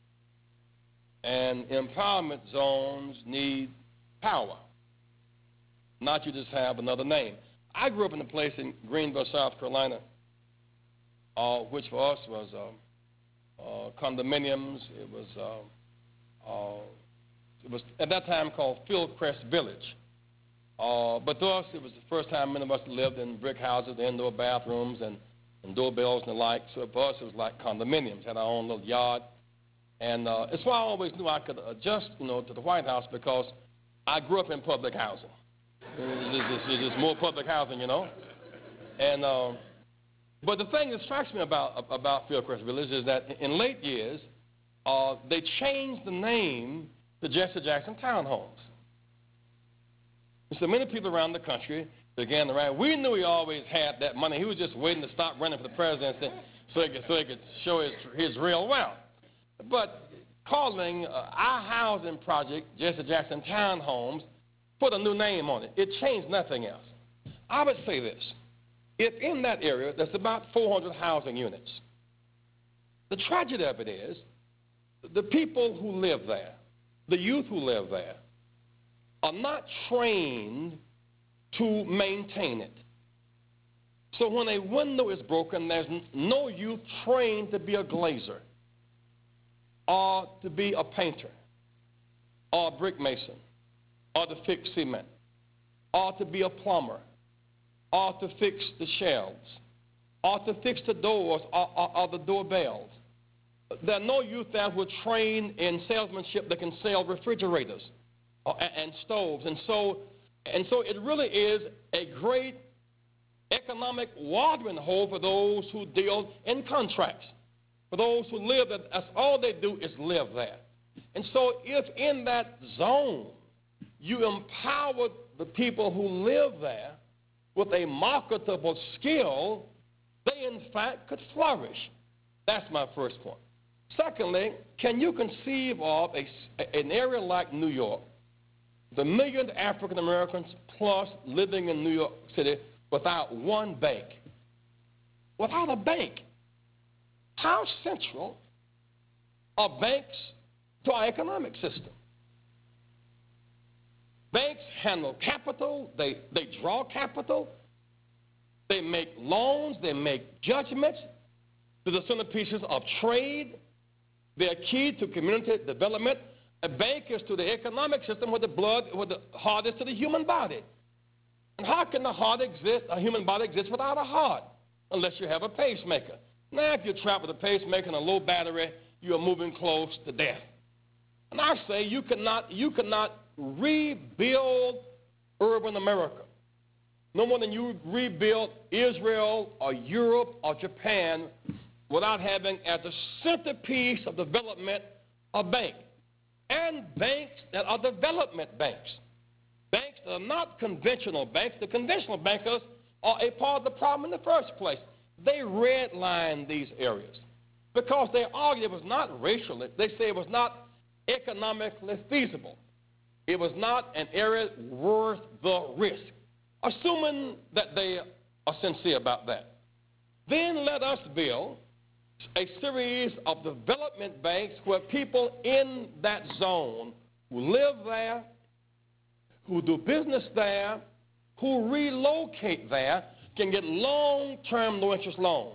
And empowerment zones need power, not you just have another name. I grew up in a place in Greenville, South Carolina, which for us was condominiums. It was at that time called Fieldcrest Village. But to us, it was the first time many of us lived in brick houses, indoor bathrooms, and doorbells and the like. So for us, it was like condominiums, had our own little yard. And it's why I always knew I could adjust, to the White House, because I grew up in public housing. It's just more public housing, And but the thing that strikes me about Fieldcrest Village is that in late years, they changed the name to Jesse Jackson Townhomes. And so many people around the country began to write, we knew he always had that money. He was just waiting to stop running for the presidency so he could show his real wealth. But calling our housing project Jesse Jackson Townhomes put a new name on it. It changed nothing else. I would say this. If in that area there's about 400 housing units, the tragedy of it is the people who live there, the youth who live there, are not trained to maintain it. So when a window is broken, there's no youth trained to be a glazer or to be a painter or a brick mason or to fix cement or to be a plumber or to fix the shelves or to fix the doors or the doorbells. There are no youth there who are trained in salesmanship that can sell refrigerators and stoves. And so it really is a great economic watering hole for those who deal in contracts. For those who live there, that's all they do is live there. And so if in that zone you empower the people who live there with a marketable skill, they in fact could flourish. That's my first point. Secondly, can you conceive of an area like New York, the million African Americans plus living in New York City without one bank? Without a bank. How central are banks to our economic system? Banks handle capital, they draw capital, they make loans, they make judgments. They're the centerpieces of trade. They're key to community development. A bank is to the economic system what the heart is to the human body. And how can the heart exist, a human body exist without a heart? Unless you have a pacemaker. Now, if you're trapped with a pacemaker and a low battery, you are moving close to death. And I say you cannot rebuild urban America no more than you rebuild Israel or Europe or Japan without having as the centerpiece of development a bank. And banks that are development banks. Banks that are not conventional banks. The conventional bankers are a part of the problem in the first place. They redline these areas because they argue it was not racially. They say it was not economically feasible. It was not an area worth the risk, assuming that they are sincere about that. Then let us build a series of development banks where people in that zone who live there, who do business there, who relocate there, can get long-term low-interest loans.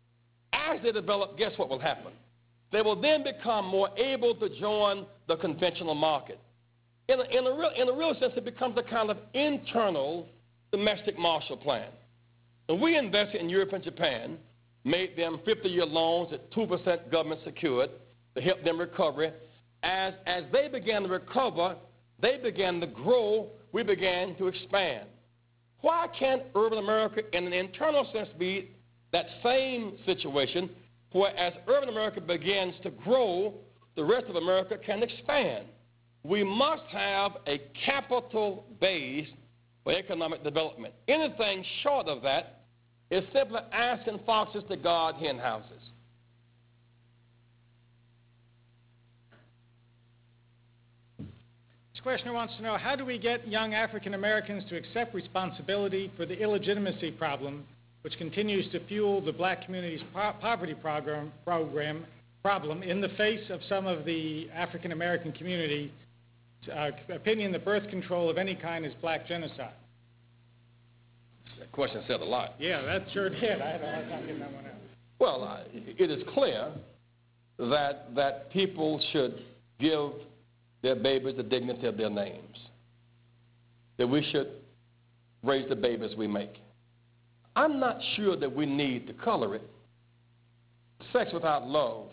As they develop, guess what will happen? They will then become more able to join the conventional market. In a real sense, it becomes a kind of internal domestic Marshall Plan. And we invested in Europe and Japan, made them 50-year loans at 2% government secured to help them recover. As they began to recover, they began to grow, we began to expand. Why can't urban America in an internal sense be that same situation where as urban America begins to grow, the rest of America can expand? We must have a capital base for economic development. Anything short of that is simply asking foxes to guard hen houses. This questioner wants to know, how do we get young African Americans to accept responsibility for the illegitimacy problem, which continues to fuel the black community's poverty problem in the face of some of the African American community opinion that birth control of any kind is black genocide? That question said a lot. Yeah, that sure did. I had a hard time getting that one out. Well, it is clear that people should give their babies the dignity of their names, that we should raise the babies we make. I'm not sure that we need to color it. Sex without love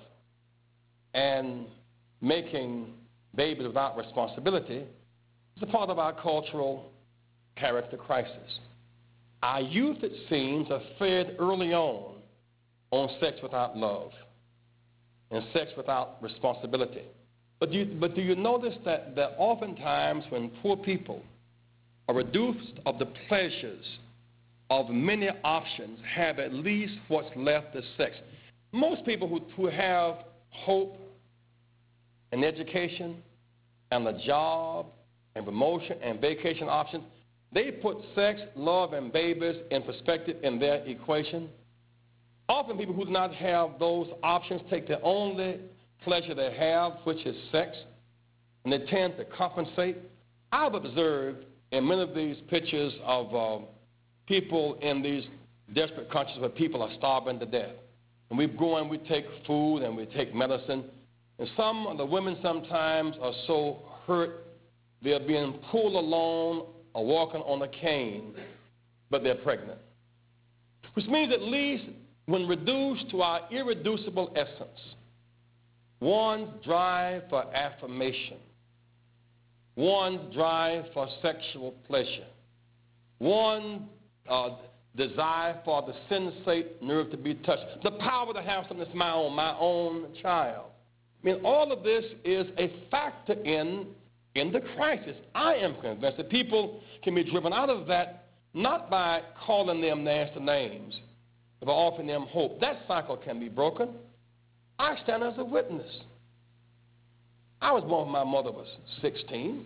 and making babies without responsibility is a part of our cultural character crisis. Our youth, it seems, are fed early on sex without love and sex without responsibility. But do you notice that oftentimes when poor people are reduced of the pleasures of many options, have at least what's left is sex? Most people who have hope and education and a job and promotion and vacation options, they put sex, love, and babies in perspective in their equation. Often people who do not have those options take the only pleasure they have, which is sex, and they tend to compensate. I've observed in many of these pictures of people in these desperate countries where people are starving to death. And we go and we take food and we take medicine. And some of the women sometimes are so hurt, they're being pulled along or walking on a cane, but they're pregnant. Which means at least when reduced to our irreducible essence, one's drive for affirmation, one's drive for sexual pleasure, one's desire for the sensate nerve to be touched, the power to have something that's my own child. I mean, all of this is a factor in the crisis. I am convinced that people can be driven out of that not by calling them nasty names, but by offering them hope. That cycle can be broken. I stand as a witness. I was born when my mother was 16,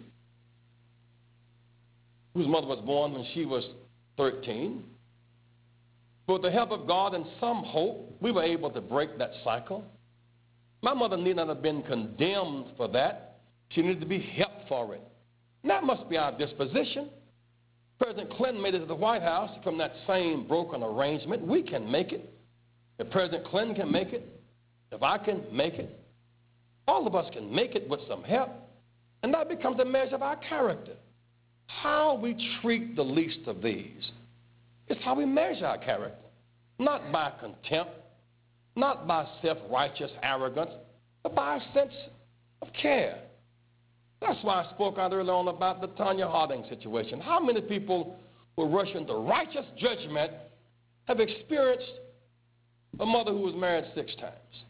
whose mother was born when she was 13. But with the help of God and some hope, we were able to break that cycle. My mother need not have been condemned for that. She needed to be helped for it. And that must be our disposition. President Clinton made it to the White House from that same broken arrangement. We can make it. If President Clinton can make it, if I can make it, all of us can make it with some help. And that becomes a measure of our character. How we treat the least of these is how we measure our character. Not by contempt, not by self-righteous arrogance, but by a sense of care. That's why I spoke out earlier on about the Tonya Harding situation. How many people who rush into righteous judgment have experienced a mother who was married 6 times,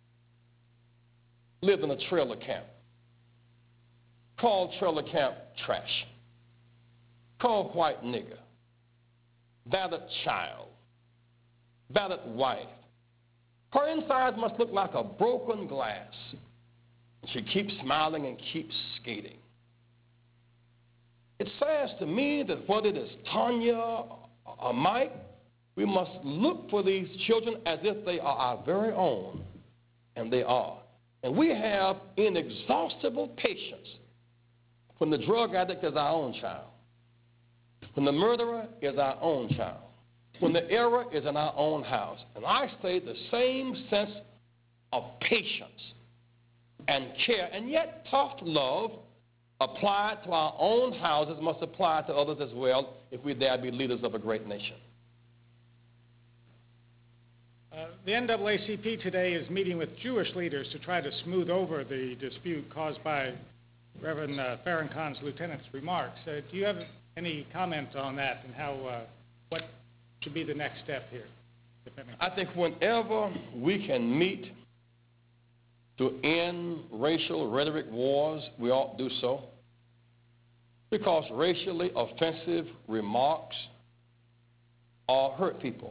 lived in a trailer camp, called trailer camp trash, called white nigger, battered child, battered wife. Her insides must look like a broken glass. She keeps smiling and keeps skating. It says to me that whether it is Tonya or Mike, we must look for these children as if they are our very own, and they are. And we have inexhaustible patience when the drug addict is our own child, when the murderer is our own child, when the error is in our own house. And I say the same sense of patience and care, and yet tough love applied to our own houses must apply to others as well if we dare be leaders of a great nation. The NAACP today is meeting with Jewish leaders to try to smooth over the dispute caused by Reverend Farrakhan's lieutenant's remarks. Do you have any comment on that and how, what should be the next step here? I think whenever we can meet to end racial rhetoric wars, we ought to do so, because racially offensive remarks hurt people.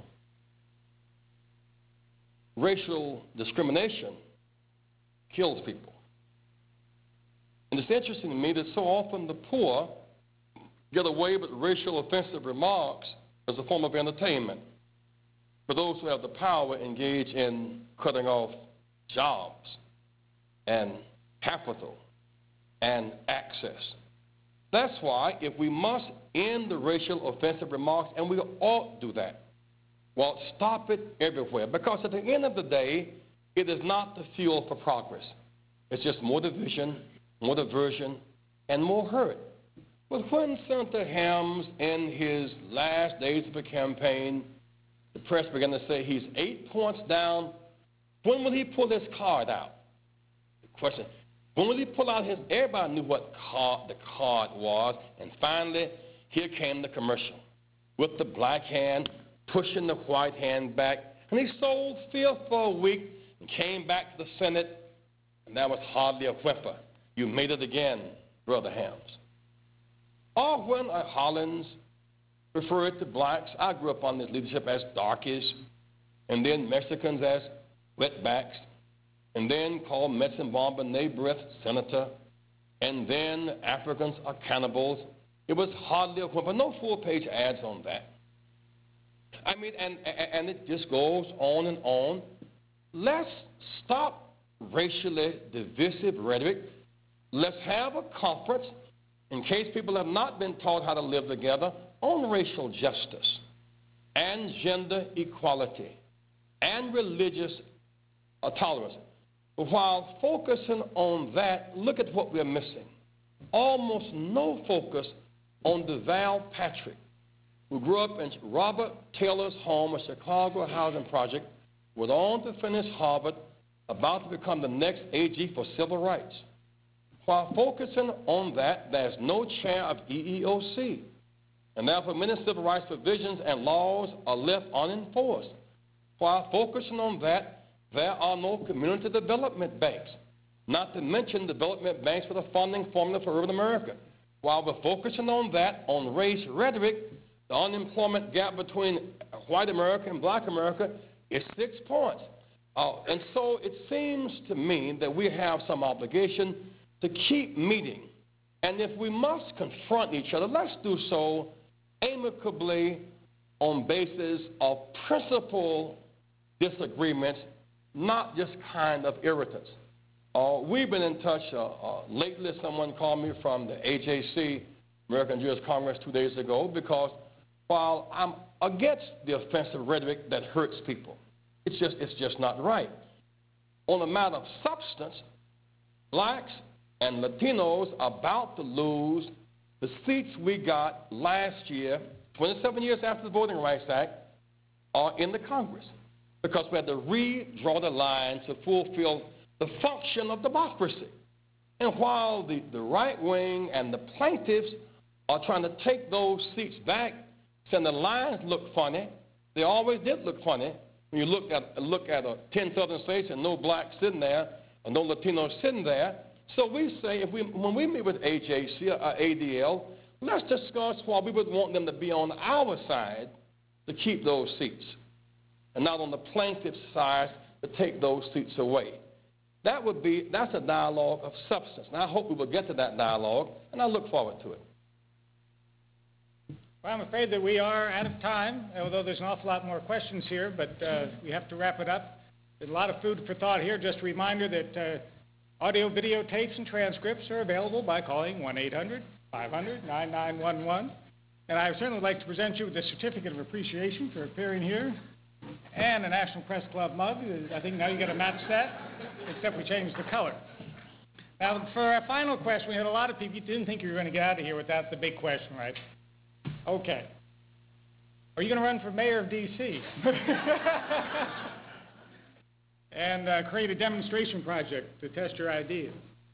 Racial discrimination kills people. And it's interesting to me that so often the poor get away with racial offensive remarks as a form of entertainment. For those who have the power engage in cutting off jobs and capital and access. That's why if we must end the racial offensive remarks, and we ought to do that, well, stop it everywhere, because at the end of the day, it is not the fuel for progress. It's just more division, more diversion, and more hurt. But when Senator Helms, in his last days of the campaign, the press began to say he's 8 points down, when will he pull his card out? The question, when will he pull out his, everybody knew what the card was, and finally, here came the commercial with the black hand pushing the white hand back, and he sold fear for a week and came back to the Senate, and that was hardly a whimper. You made it again, Brother Helms. Or when Hollins referred to blacks, I grew up on his leadership as darkies, and then Mexicans as wetbacks, and then called medicine ball beneath breath senator, and then Africans are cannibals. It was hardly a whimper. No full-page ads on that. I mean, and it just goes on and on. Let's stop racially divisive rhetoric. Let's have a conference, in case people have not been taught how to live together, on racial justice and gender equality and religious tolerance. But while focusing on that, look at what we're missing. Almost no focus on Deval Patrick, who grew up in Robert Taylor's home, a Chicago housing project, went on to finish Harvard, about to become the next AG for civil rights. While focusing on that, there's no chair of EEOC, and therefore many civil rights provisions and laws are left unenforced. While focusing on that, there are no community development banks, not to mention development banks for the funding formula for urban America. While we're focusing on that, on race rhetoric, the unemployment gap between white America and black America is 6 points. And so it seems to me that we have some obligation to keep meeting. And if we must confront each other, let's do so amicably on basis of principal disagreements, not just kind of irritants. We've been in touch. Lately, someone called me from the AJC, American Jewish Congress, 2 days ago, because while I'm against the offensive rhetoric that hurts people, it's just not right. On a matter of substance, blacks and Latinos are about to lose the seats we got last year, 27 years after the Voting Rights Act, in the Congress, because we had to redraw the line to fulfill the function of democracy. And while the right wing and the plaintiffs are trying to take those seats back, saying the lines look funny, they always did look funny. When you look at 10 southern states and no blacks sitting there, or no Latinos sitting there. So we say, when we meet with AJC or ADL, let's discuss why we would want them to be on our side to keep those seats, and not on the plaintiff's side to take those seats away. That's a dialogue of substance. And I hope we will get to that dialogue, and I look forward to it. Well, I'm afraid that we are out of time, although there's an awful lot more questions here, but we have to wrap it up. There's a lot of food for thought here. Just a reminder that audio, video tapes, and transcripts are available by calling 1-800-500-9911. And I certainly would like to present you with a certificate of appreciation for appearing here, and a National Press Club mug. I think now you get a match set, except we changed the color. Now, for our final question, we had a lot of people. You didn't think you were going to get out of here without the big question, right? Okay. Are you going to run for mayor of D.C.? and create a demonstration project to test your ideas?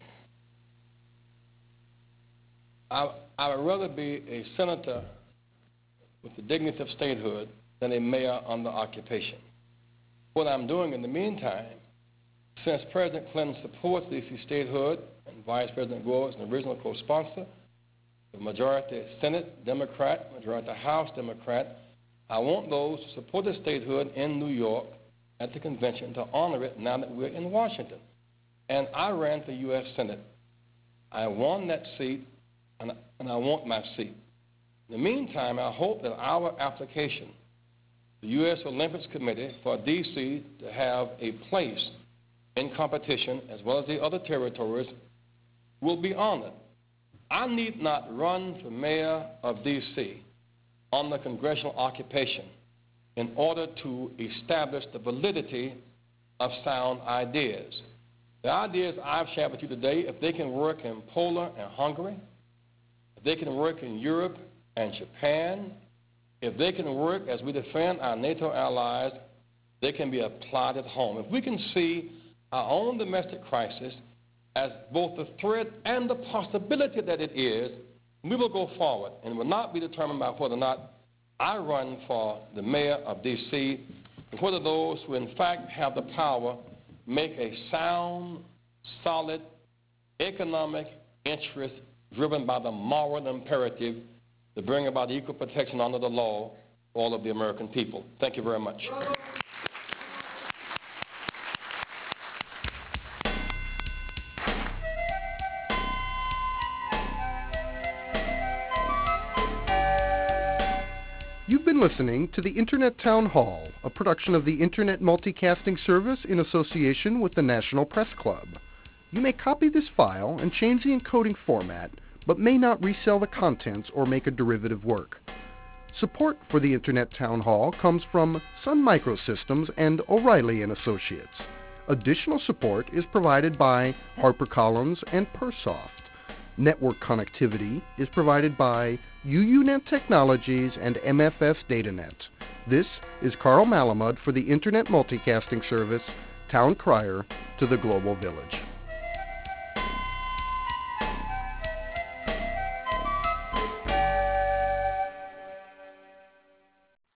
I would rather be a senator with the dignity of statehood than a mayor under occupation. What I'm doing in the meantime, since President Clinton supports D.C. statehood and Vice President Gore is an original co-sponsor, the majority Senate Democrat, majority House Democrat, I want those who support the statehood in New York at the convention to honor it now that we're in Washington. And I ran for U.S. Senate. I won that seat, and I want my seat. In the meantime, I hope that our application, the U.S. Olympics Committee for D.C. to have a place in competition, as well as the other territories, will be honored. I need not run for mayor of D.C. on the congressional occupation in order to establish the validity of sound ideas. The ideas I've shared with you today, if they can work in Poland and Hungary, if they can work in Europe and Japan, if they can work as we defend our NATO allies, they can be applied at home. If we can see our own domestic crisis as both the threat and the possibility that it is, we will go forward, and will not be determined by whether or not I run for the mayor of D.C., and whether those who in fact have the power make a sound, solid, economic interest driven by the moral imperative to bring about equal protection under the law for all of the American people. Thank you very much. You've been listening to the Internet Town Hall, a production of the Internet Multicasting Service in association with the National Press Club. You may copy this file and change the encoding format, but may not resell the contents or make a derivative work. Support for the Internet Town Hall comes from Sun Microsystems and O'Reilly & Associates. Additional support is provided by HarperCollins and Persoft. Network connectivity is provided by UUNet Technologies and MFS DataNet. This is Carl Malamud for the Internet Multicasting Service, Town Crier to the Global Village.